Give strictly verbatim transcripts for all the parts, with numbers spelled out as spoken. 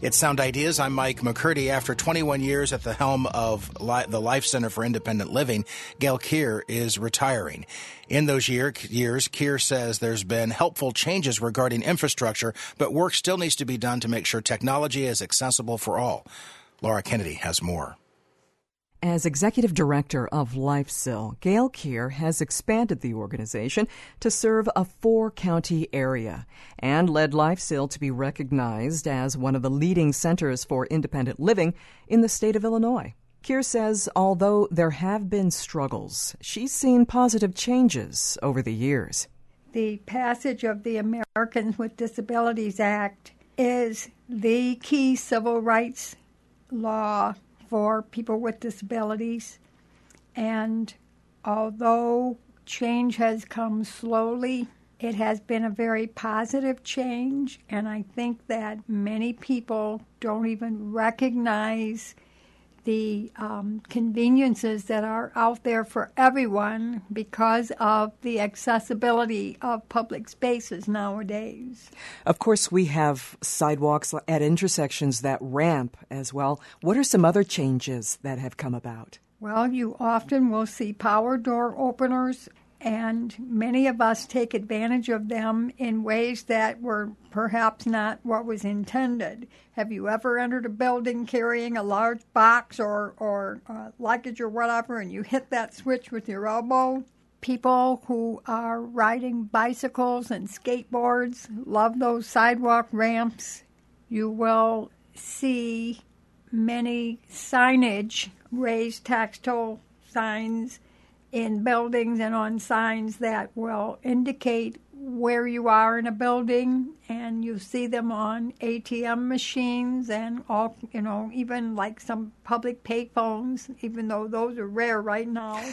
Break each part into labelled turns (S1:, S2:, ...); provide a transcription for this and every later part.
S1: It's Sound Ideas. I'm Mike McCurdy. After twenty-one years at the helm of Li- the Life Center for Independent Living, Gail Keir is retiring. In those year, years, Keir says there's been helpful changes regarding infrastructure, but work still needs to be done to make sure technology is accessible for all. Laura Kennedy has more.
S2: As executive director of LifeSil, Gail Keir has expanded the organization to serve a four-county area and led LifeSil to be recognized as one of the leading centers for independent living in the state of Illinois. Keir says although there have been struggles, she's seen positive changes over the years.
S3: The passage of the Americans with Disabilities Act is the key civil rights law for people with disabilities, and although change has come slowly, it has been a very positive change, and I think that many people don't even recognize the um, conveniences that are out there for everyone because of the accessibility of public spaces nowadays.
S2: Of course, we have sidewalks at intersections that ramp as well. What are some other changes that have come about?
S3: Well, you often will see power door openers, and many of us take advantage of them in ways that were perhaps not what was intended. Have you ever entered a building carrying a large box or, or uh, luggage or whatever, and you hit that switch with your elbow? People who are riding bicycles and skateboards love those sidewalk ramps. You will see many signage, raised tax toll signs, in buildings and on signs that will indicate where you are in a building, and you see them on A T M machines and all, you know, even like some public payphones, even though those are rare right now.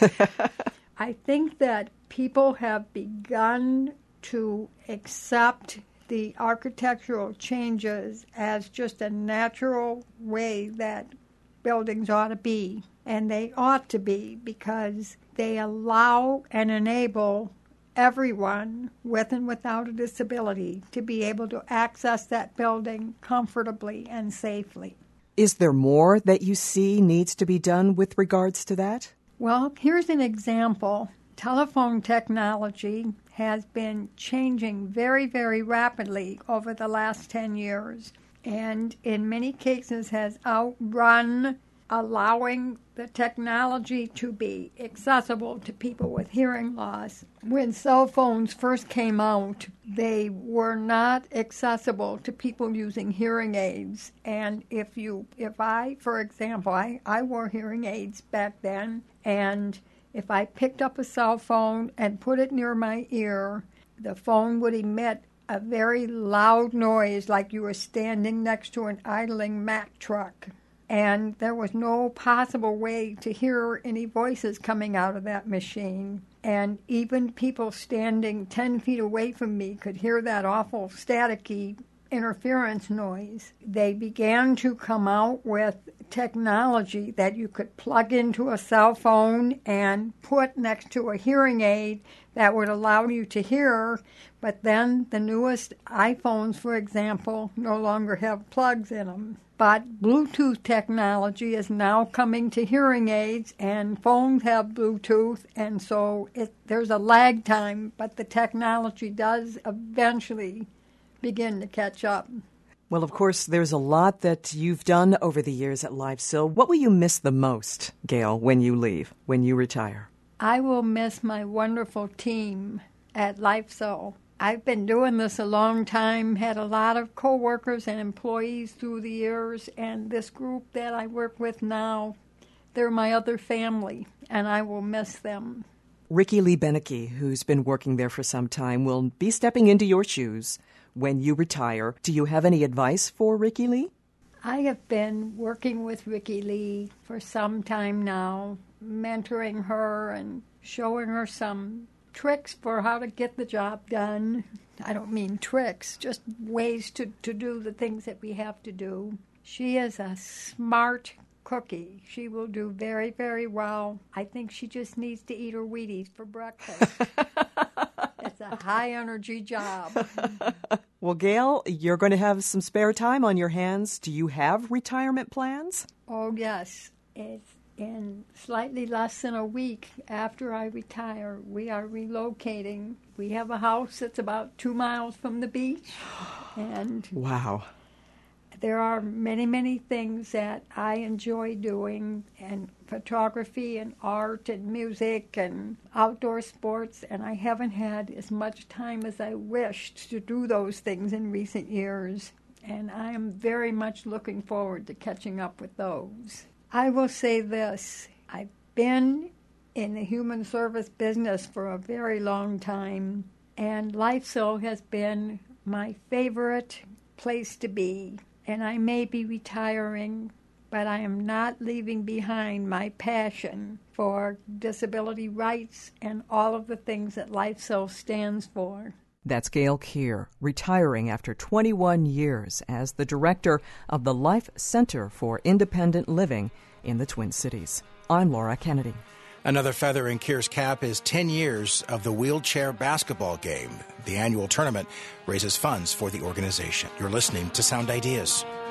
S3: I think that people have begun to accept the architectural changes as just a natural way that buildings ought to be, and they ought to be because they allow and enable everyone with and without a disability to be able to access that building comfortably and safely.
S2: Is there more that you see needs to be done with regards to that?
S3: Well, here's an example. Telephone technology has been changing very, very rapidly over the last ten years, and in many cases has outrun allowing the technology to be accessible to people with hearing loss. When cell phones first came out, they were not accessible to people using hearing aids. And if you, if I, for example, I, I wore hearing aids back then, and if I picked up a cell phone and put it near my ear, the phone would emit a very loud noise like you were standing next to an idling Mack truck. And there was no possible way to hear any voices coming out of that machine. And even people standing ten feet away from me could hear that awful staticky interference noise. They began to come out with technology that you could plug into a cell phone and put next to a hearing aid that would allow you to hear. But then the newest iPhones, for example, no longer have plugs in them. But Bluetooth technology is now coming to hearing aids, and phones have Bluetooth, and so it, there's a lag time, but the technology does eventually begin to catch up.
S2: Well, of course, there's a lot that you've done over the years at LifeSil. What will you miss the most, Gail, when you leave, when you retire?
S3: I will miss my wonderful team at LifeSil. I've been doing this a long time, had a lot of co-workers and employees through the years, and this group that I work with now, they're my other family, and I will miss them.
S2: Ricky Lee Beneke, who's been working there for some time, will be stepping into your shoes when you retire. Do you have any advice for Ricky Lee?
S3: I have been working with Ricky Lee for some time now, mentoring her and showing her some tricks for how to get the job done. I don't mean tricks, just ways to, to do the things that we have to do. She is a smart cookie. She will do very, very well. I think she just needs to eat her Wheaties for breakfast. That's It's a high-energy job.
S2: Well, Gail, you're going to have some spare time on your hands. Do you have retirement plans?
S3: Oh, yes. It's in slightly less than a week after I retire. We are relocating. We have a house that's about two miles from the beach. And
S2: wow.
S3: There are many, many things that I enjoy doing, and photography and art and music and outdoor sports, and I haven't had as much time as I wished to do those things in recent years, and I am very much looking forward to catching up with those. I will say this, I've been in the human service business for a very long time, and LifeSil has been my favorite place to be. And I may be retiring, but I am not leaving behind my passion for disability rights and all of the things that LifeSil stands for.
S2: That's Gail Keir, retiring after twenty-one years as the director of the Life Center for Independent Living in the Twin Cities. I'm Laura Kennedy.
S1: Another feather in Keir's cap is ten years of the wheelchair basketball game. The annual tournament raises funds for the organization. You're listening to Sound Ideas.